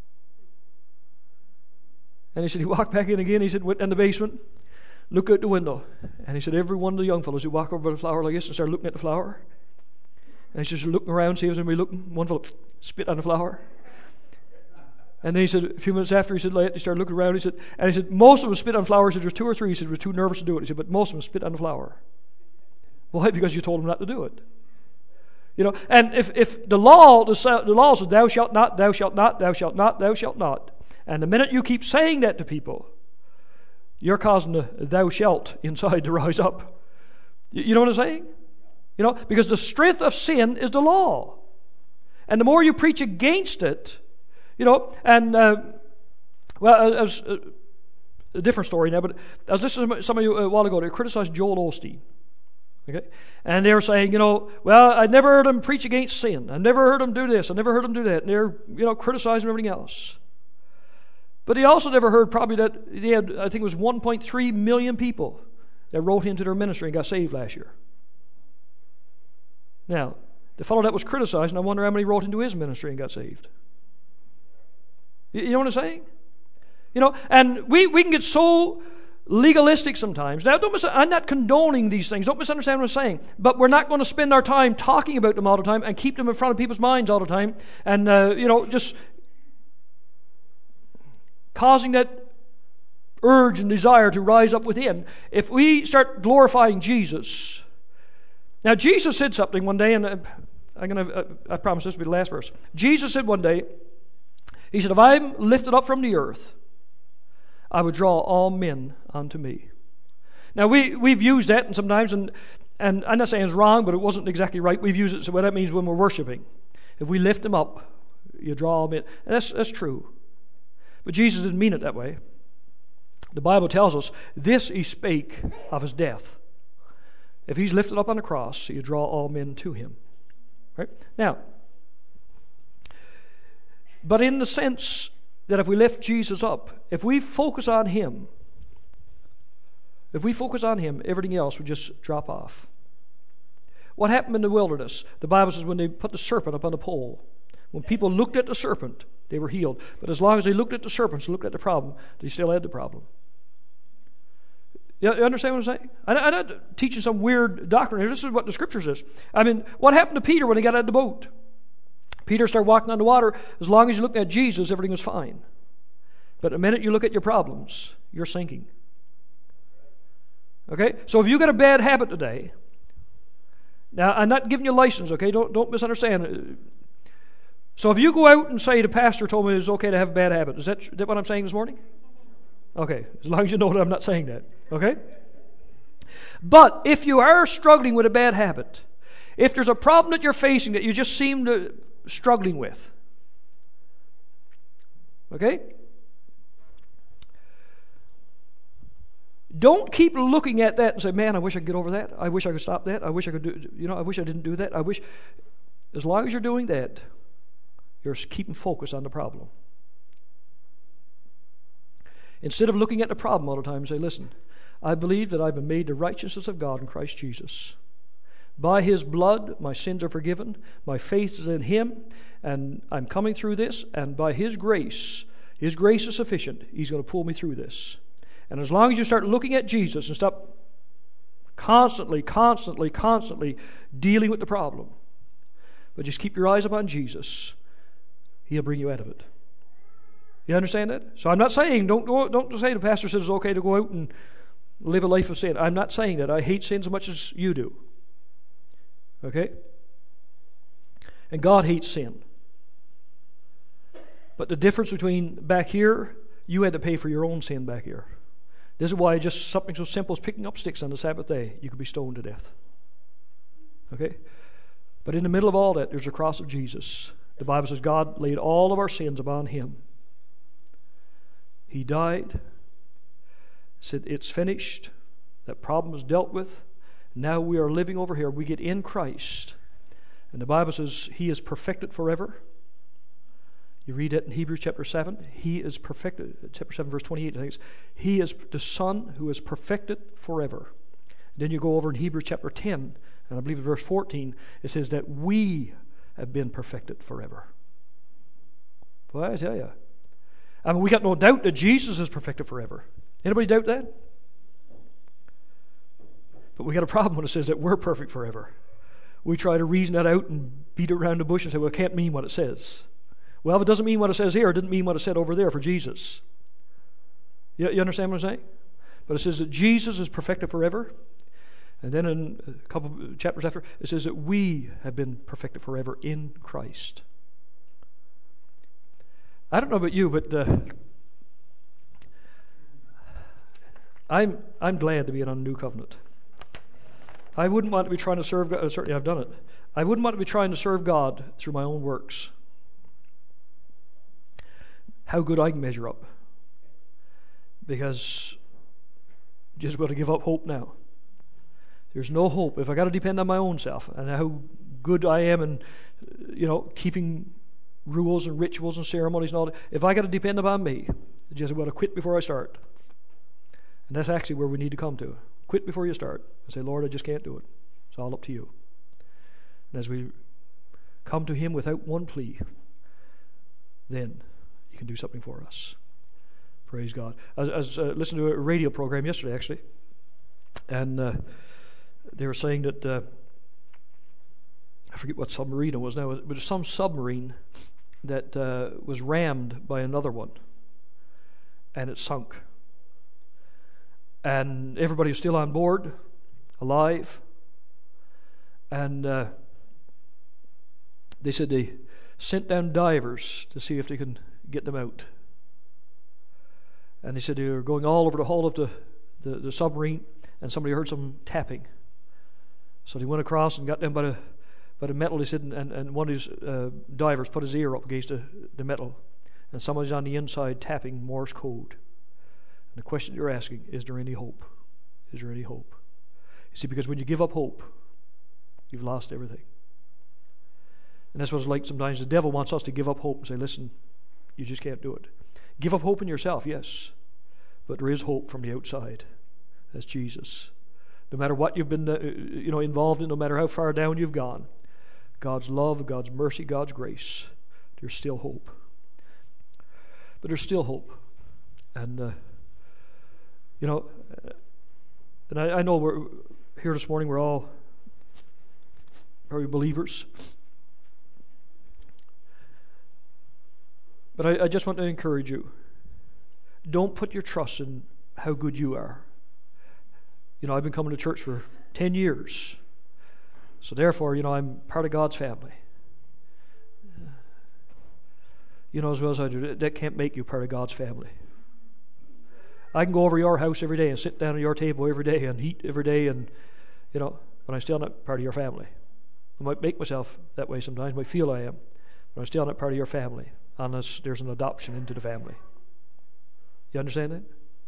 And he said, he walked back in again. He said, went in the basement, looked out the window. And he said, every one of the young fellows who walk over the flower like this and started looking at the flower. And he said, looking around, see if there's anybody looking. One fellow spit on the flower. And then he said, a few minutes after, he said, he started looking around. He said, and he said, most of them spit on flowers. He said, there's two or three. He said, he was too nervous to do it. He said, but most of them spit on the flower. Why? Because you told them not to do it. You know, and if, if the law, the, the law says, thou shalt not, thou shalt not, thou shalt not, thou shalt not. And the minute you keep saying that to people, you're causing the thou shalt inside to rise up. You, you know what I'm saying? You know, because the strength of sin is the law. And the more you preach against it, you know, and, uh, well, I was, uh, a different story now, but I was listening to some of you a while ago, they criticized Joel Osteen. Okay? And they were saying, you know, well, I never heard him preach against sin. I never heard him do this. I never heard him do that. And they're, you know, criticizing everything else. But he also never heard probably that he had, I think it was one point three million people that wrote into their ministry and got saved last year. Now, the fellow that was criticizing, I wonder how many wrote into his ministry and got saved. You know what I'm saying? You know, and we, we can get so legalistic sometimes. Now, don't mis- I'm not condoning these things. Don't misunderstand what I'm saying. But we're not going to spend our time talking about them all the time and keep them in front of people's minds all the time and, uh, you know, just causing that urge and desire to rise up within. If we start glorifying Jesus. Now, Jesus said something one day, and I'm going to, uh, I promise this will be the last verse. Jesus said one day, he said, if I'm lifted up from the earth, I would draw all men unto me. Now, we, we've used that and sometimes, and, and I'm not saying it's wrong, but it wasn't exactly right. We've used it, so what that means when we're worshiping. If we lift him up, you draw all men. And that's, that's true. But Jesus didn't mean it that way. The Bible tells us, this he spake of his death. If he's lifted up on the cross, you draw all men to him. Right? Now, but in the sense that if we lift Jesus up, if we focus on him, if we focus on him, everything else would just drop off. What happened in the wilderness? The Bible says when they put the serpent up on the pole, when people looked at the serpent, they were healed. But as long as they looked at the serpents, looked at the problem, they still had the problem. You understand what I'm saying? I'm not teaching some weird doctrine here. This is what the Scripture says. I mean, what happened to Peter when he got out of the boat? Peter started walking on the water. As long as you looked at Jesus, everything was fine. But the minute you look at your problems, you're sinking. Okay? So if you got a bad habit today, now I'm not giving you a license, okay? Don't, don't misunderstand. So if you go out and say the pastor told me it's okay to have a bad habit, is that, is that what I'm saying this morning? Okay, as long as you know that I'm not saying that, okay? But if you are struggling with a bad habit, if there's a problem that you're facing that you just seem to struggling with, okay? Don't keep looking at that and say, man, I wish I could get over that. I wish I could stop that. I wish I could do, you know, I wish I didn't do that. I wish, as long as you're doing that, you're keeping focus on the problem. Instead of looking at the problem all the time and say, listen, I believe that I've been made the righteousness of God in Christ Jesus. By his blood, my sins are forgiven. My faith is in him, and I'm coming through this, and by his grace, his grace is sufficient. He's going to pull me through this. And as long as you start looking at Jesus and stop constantly, constantly, constantly dealing with the problem, but just keep your eyes upon Jesus, he'll bring you out of it. You understand that? So I'm not saying, don't, don't say the pastor says it's okay to go out and live a life of sin. I'm not saying that. I hate sin as much as you do. Okay? And God hates sin. But the difference between back here, you had to pay for your own sin back here. This is why just something so simple as picking up sticks on the Sabbath day, you could be stoned to death. Okay? But in the middle of all that, there's a cross of Jesus. The Bible says God laid all of our sins upon him. He died, said it's finished, that problem was dealt with. Now we are living over here. We get in Christ. And the Bible says he is perfected forever. You read it in Hebrews chapter seven. He is perfected, chapter seven, verse twenty-eight, I think it's, he is the Son who is perfected forever. Then you go over in Hebrews chapter ten, and I believe in verse fourteen, it says that we have been perfected forever. Boy, I tell you. I mean, we got no doubt that Jesus is perfected forever. Anybody doubt that? But we got a problem when it says that we're perfect forever. We try to reason that out and beat it around the bush and say, well, it can't mean what it says. Well, if it doesn't mean what it says here, it didn't mean what it said over there for Jesus. You, you understand what I'm saying? But it says that Jesus is perfected forever. And then in a couple of chapters after, it says that we have been perfected forever in Christ. I don't know about you, but uh, I'm I'm glad to be in a new covenant. I wouldn't want to be trying to serve God. Certainly, I've done it. I wouldn't want to be trying to serve God through my own works. How good I can measure up. Because I'm just about to give up hope now. There's no hope. If I got to depend on my own self and how good I am in, you know, keeping rules and rituals and ceremonies and all that, if I got to depend upon me, I just got to quit before I start. And that's actually where we need to come to. Quit before you start. And say, Lord, I just can't do it. It's all up to you. And as we come to him without one plea, then he can do something for us. Praise God. I was uh, listening to a radio program yesterday, actually, and uh, they were saying that, uh, I forget what submarine it was now, but it was some submarine that uh, was rammed by another one, and it sunk. And everybody was still on board, alive, and uh, they said they sent down divers to see if they can get them out. And they said they were going all over the hull of the, the, the submarine, and somebody heard some tapping. So they went across and got them by the, by the metal, they said, and, and one of these uh, divers put his ear up against the, the metal, and somebody's on the inside tapping Morse code. And the question you're asking, is there any hope? Is there any hope? You see, because when you give up hope, you've lost everything. And that's what it's like sometimes. The devil wants us to give up hope and say, listen, you just can't do it. Give up hope in yourself, yes, but there is hope from the outside. That's Jesus. No matter what you've been uh, you know, involved in, no matter how far down you've gone, God's love, God's mercy, God's grace, there's still hope. But there's still hope. And, uh, you know, and I, I know we're here this morning, we're all probably believers. But I, I just want to encourage you. Don't put your trust in how good you are. You know, I've been coming to church for ten years. So therefore, you know, I'm part of God's family. You know as well as I do, that can't make you part of God's family. I can go over your house every day and sit down at your table every day and eat every day, and, you know, but I'm still not part of your family. I might make myself that way sometimes, I might feel I am, but I'm still not part of your family unless there's an adoption into the family. You understand that?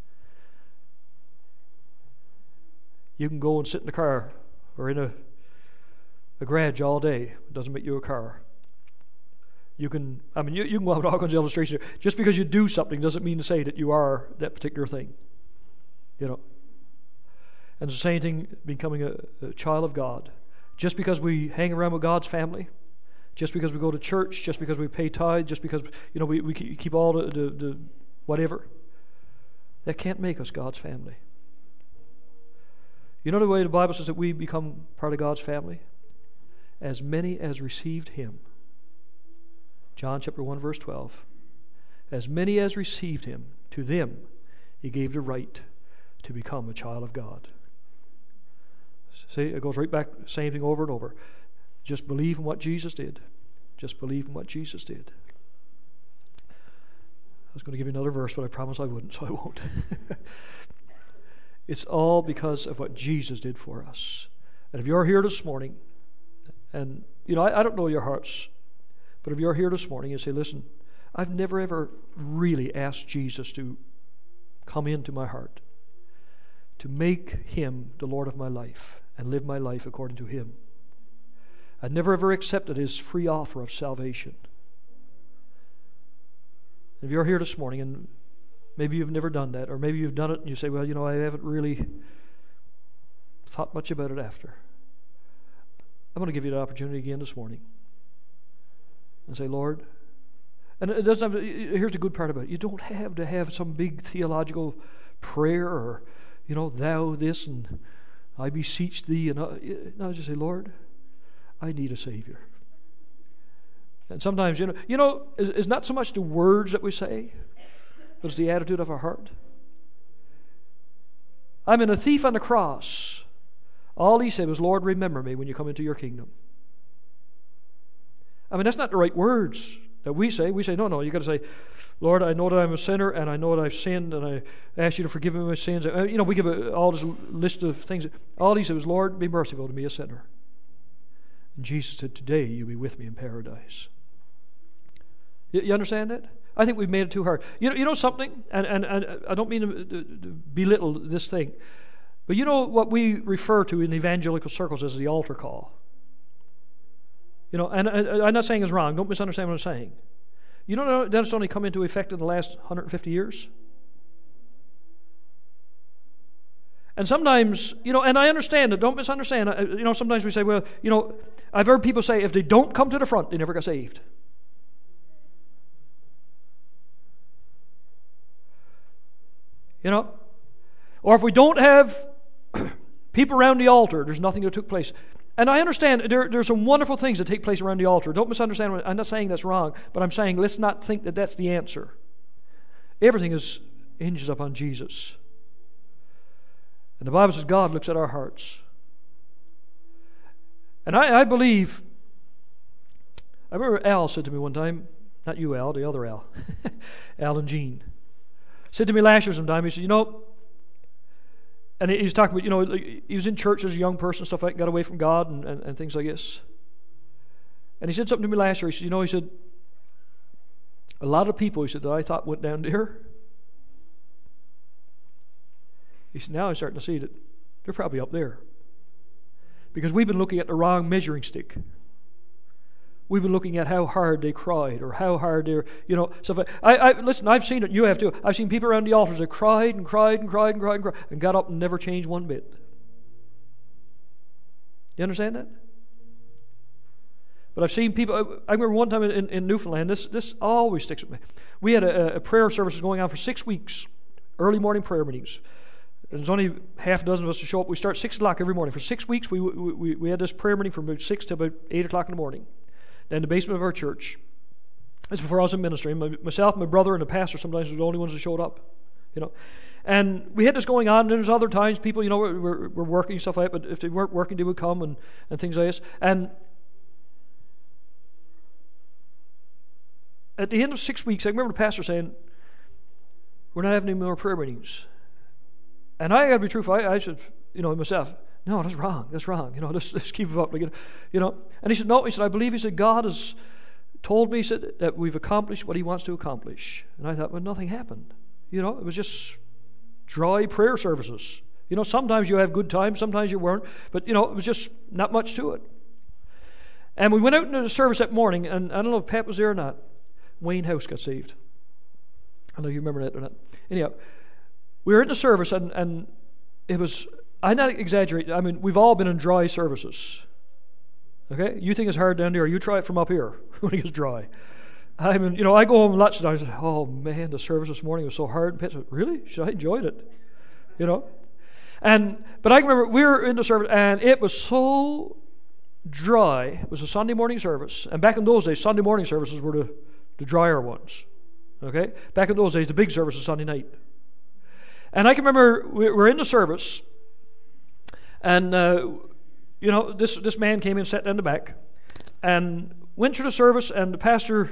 You can go and sit in a car or in a, a garage all day. It doesn't make you a car. You can, I mean, you, you can go out with all kinds of illustrations. Just because you do something doesn't mean to say that you are that particular thing. You know. And it's the same thing becoming a, a child of God. Just because we hang around with God's family, just because we go to church, just because we pay tithe, just because, you know, we, we keep all the, the, the whatever, that can't make us God's family. You know the way the Bible says that we become part of God's family? As many as received Him. John chapter one, verse twelve. As many as received Him, to them He gave the right to become a child of God. See, it goes right back, same thing over and over. Just believe in what Jesus did. Just believe in what Jesus did. I was going to give you another verse, but I promised I wouldn't, so I won't. It's all because of what Jesus did for us. And if you're here this morning, and, you know, I, I don't know your hearts, but if you're here this morning and say, listen, I've never ever really asked Jesus to come into my heart, to make Him the Lord of my life and live my life according to Him. I've never ever accepted His free offer of salvation. If you're here this morning and maybe you've never done that, or maybe you've done it and you say, well, you know, I haven't really thought much about it after. I'm going to give you the opportunity again this morning. And say, Lord, and it doesn't have to, here's the good part about it. You don't have to have some big theological prayer or, you know, thou this and I beseech thee. And I, no, just say, Lord, I need a Savior. And sometimes, you know, you know, it's, it's not so much the words that we say, but it's the attitude of our heart. I'm in a thief on the cross. All He said was, Lord, remember me when you come into your kingdom. I mean, that's not the right words that we say. We say, no, no, you got to say, Lord, I know that I'm a sinner, and I know that I've sinned, and I ask you to forgive me my sins. You know, we give a, all this list of things. All He said was, Lord, be merciful to me, a sinner. And Jesus said, today you'll be with me in paradise. You, you understand that? I think we've made it too hard. You know, you know something? And, and, and I don't mean to, to, to belittle this thing, but you know what we refer to in evangelical circles as the altar call? You know, and, and I'm not saying it's wrong. Don't misunderstand what I'm saying. You know that it's only come into effect in the last one hundred fifty years? And sometimes, you know, and I understand it. Don't misunderstand. You know, sometimes we say, well, you know, I've heard people say if they don't come to the front, they never got saved. You know? Or if we don't have people around the altar, there's nothing that took place. And I understand there, there's some wonderful things that take place around the altar. Don't misunderstand. What, I'm not saying that's wrong, but I'm saying let's not think that that's the answer. Everything is hinges upon Jesus. And the Bible says God looks at our hearts. And I, I believe I remember Al said to me one time, not you, Al, the other Al, Al and Jean, said to me last year sometime, he said, you know, and he was talking about, you know, he was in church as a young person, stuff like that, got away from God and, and, and things like this. And he said something to me last year. He said, you know, he said, a lot of people, he said, that I thought went down there, he said, now I'm starting to see that they're probably up there. Because we've been looking at the wrong measuring stick. We've been looking at how hard they cried or how hard they're, you know, stuff like I, I listen, I've seen it, you have too. I've seen people around the altars that cried and cried and cried and cried and cried and got up and never changed one bit. You understand that? But I've seen people, I remember one time in, in Newfoundland, this this always sticks with me. We had a, a prayer service going on for six weeks, early morning prayer meetings. There's only half a dozen of us to show up. We start six o'clock every morning. For six weeks, we, we, we had this prayer meeting from about six to about eight o'clock in the morning. In the basement of our church. This is before I was in ministry. My, myself, my brother, and the pastor sometimes were the only ones that showed up. You know, and we had this going on. And there's other times people, you know, were, were, were working and stuff like that. But if they weren't working, they would come and, and things like this. And at the end of six weeks, I remember the pastor saying, "We're not having any more prayer meetings." And I got to be truthful. I, I said, you know, myself, no, that's wrong. That's wrong. You know, let's, let's keep it up. You know, and he said, no. He said, I believe. He said, God has told me, he said, that we've accomplished what He wants to accomplish. And I thought, well, nothing happened. You know, it was just dry prayer services. You know, sometimes you have good times, sometimes you weren't, but you know, it was just not much to it. And we went out into the service that morning, and I don't know if Pat was there or not. Wayne House got saved. I don't know if you remember that or not. Anyhow, we were in the service, and, and it was. I'm not exaggerating. I mean, we've all been in dry services. Okay? You think it's hard down there. You try it from up here when it gets dry. I mean, you know, I go home lots of times and I say, oh, man, the service this morning was so hard. And said, really? I enjoyed it. You know? And But I remember we were in the service, and it was so dry. It was a Sunday morning service. And back in those days, Sunday morning services were the, the drier ones. Okay? Back in those days, the big service was Sunday night. And I can remember we were in the service, and, uh, you know, this this man came in, sat in the back, and went through the service, and the pastor,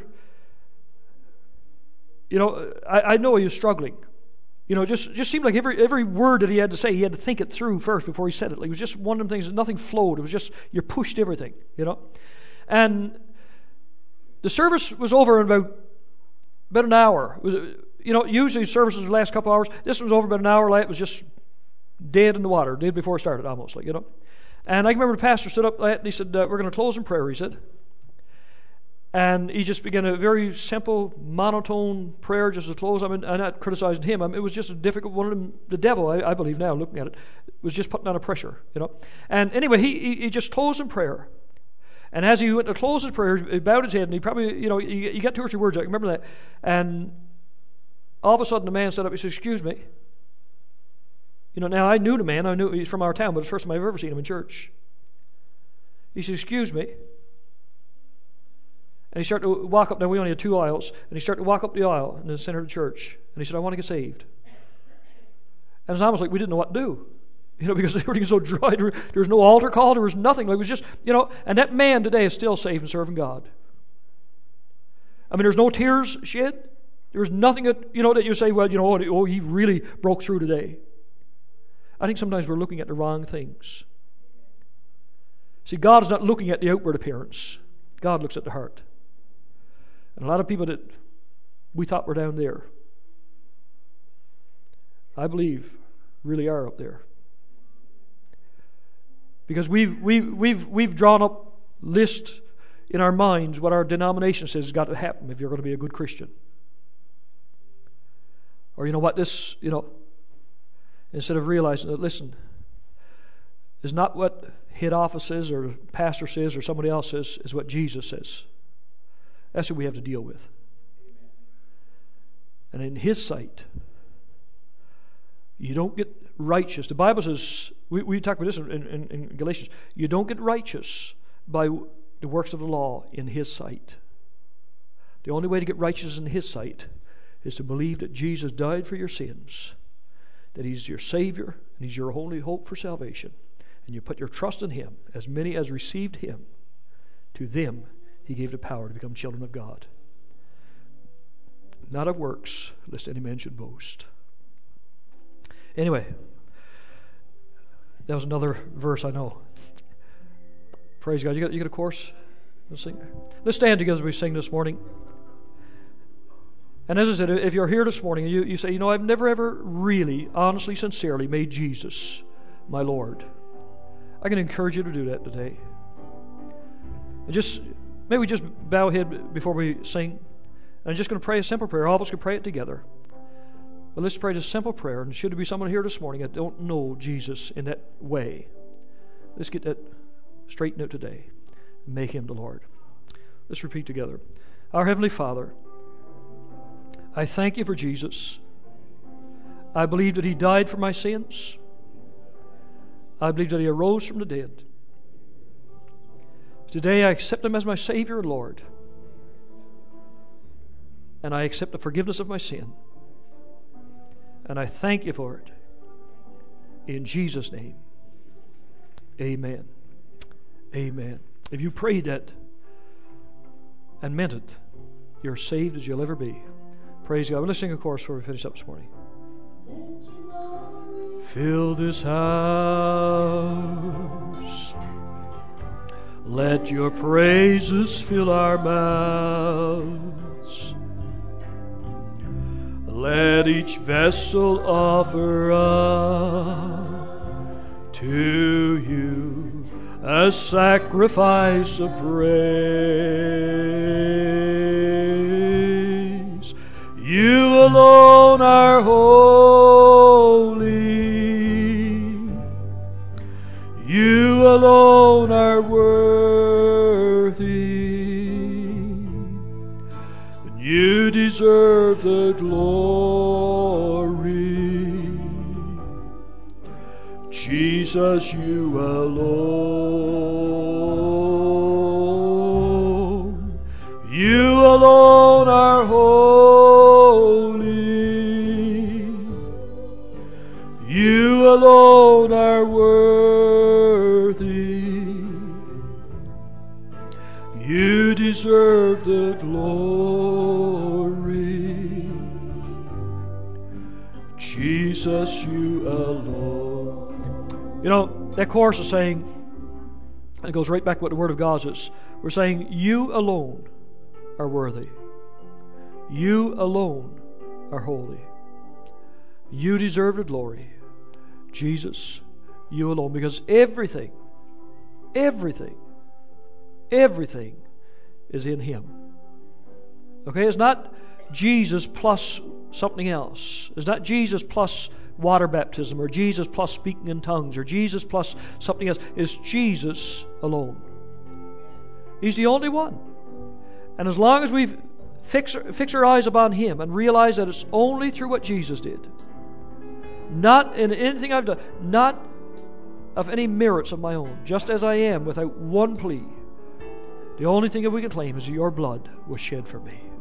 you know, I, I know he was struggling. You know, it just, just seemed like every every word that he had to say, he had to think it through first before he said it. Like, it was just one of them things that nothing flowed. It was just, you pushed everything, you know. And the service was over in about, about an hour. It was, you know, usually services the last couple hours. This was over about an hour late. It was just dead in the water, dead before it started, almost, like, you know. And I can remember the pastor stood up and he said, uh, we're going to close in prayer, he said. And he just began a very simple, monotone prayer just to close. I mean, I'm not criticizing him. I mean, it was just a difficult one of them. The devil, I, I believe now, looking at it, was just putting on a pressure, you know. And anyway, he, he, he just closed in prayer. And as he went to close his prayer, he bowed his head, and he probably, you know, he, he got two or three words. I remember that. And all of a sudden, the man stood up. He said, excuse me. You know, now I knew the man. I knew he's from our town, but it's the first time I've ever seen him in church. He said, excuse me. And he started to walk up. Now, we only had two aisles. And he started to walk up the aisle in the center of the church. And he said, I want to get saved. And it was almost like we didn't know what to do. You know, because everything was so dry. There, there was no altar call. There was nothing. Like, it was just, you know, and that man today is still saved and serving God. I mean, there's no tears shed. There's nothing that, you know, that you say, well, you know, oh, he really broke through today. I think sometimes we're looking at the wrong things. See, God is not looking at the outward appearance. God looks at the heart. And a lot of people that we thought were down there, I believe, really are up there. Because we've we've we've we've drawn up lists in our minds what our denomination says has got to happen if you're going to be a good Christian. Or you know what, this, you know, instead of realizing that, listen, is not what head office says or pastor says or somebody else says, is what Jesus says. That's what we have to deal with. And in His sight, you don't get righteous. The Bible says, we, we talk about this in, in, in Galatians, you don't get righteous by the works of the law in His sight. The only way to get righteous in His sight is to believe that Jesus died for your sins, that He's your Savior, and He's your only hope for salvation. And you put your trust in Him. As many as received Him, to them He gave the power to become children of God. Not of works, lest any man should boast. Anyway, that was another verse I know. Praise God. You got, you got a chorus? Let's sing. Let's stand together as we sing this morning. And as I said, if you're here this morning and you, you say, you know, I've never ever really, honestly, sincerely made Jesus my Lord, I can encourage you to do that today. And just, maybe we just bow head before we sing. And I'm just going to pray a simple prayer. All of us can pray it together. But let's pray this simple prayer. And should there be someone here this morning that don't know Jesus in that way, let's get that straightened out today. Make Him the Lord. Let's repeat together. Our Heavenly Father, I thank You for Jesus. I believe that He died for my sins. I believe that He arose from the dead. Today I accept Him as my Savior and Lord. And I accept the forgiveness of my sin. And I thank You for it. In Jesus' name, amen. Amen. If you prayed that and meant it, you're saved as you'll ever be. Praise God. Well, let's sing a chorus before we finish up this morning. Fill this house. Let Your praises fill our mouths. Let each vessel offer up to You a sacrifice of praise. You alone are holy. You alone are worthy. And You deserve the glory. Jesus, You alone. You alone are holy. You alone are worthy. You deserve the glory. Jesus, You alone. You know, that chorus is saying, and it goes right back to what the Word of God is. We're saying, You alone are worthy. You alone are holy. You deserve the glory. Jesus, You alone. Because everything, everything, everything is in Him. Okay? It's not Jesus plus something else. It's not Jesus plus water baptism or Jesus plus speaking in tongues or Jesus plus something else. It's Jesus alone. He's the only one. And as long as we fix, fix our eyes upon Him and realize that it's only through what Jesus did, not in anything I've done, not of any merits of my own, just as I am without one plea, the only thing that we can claim is Your blood was shed for me.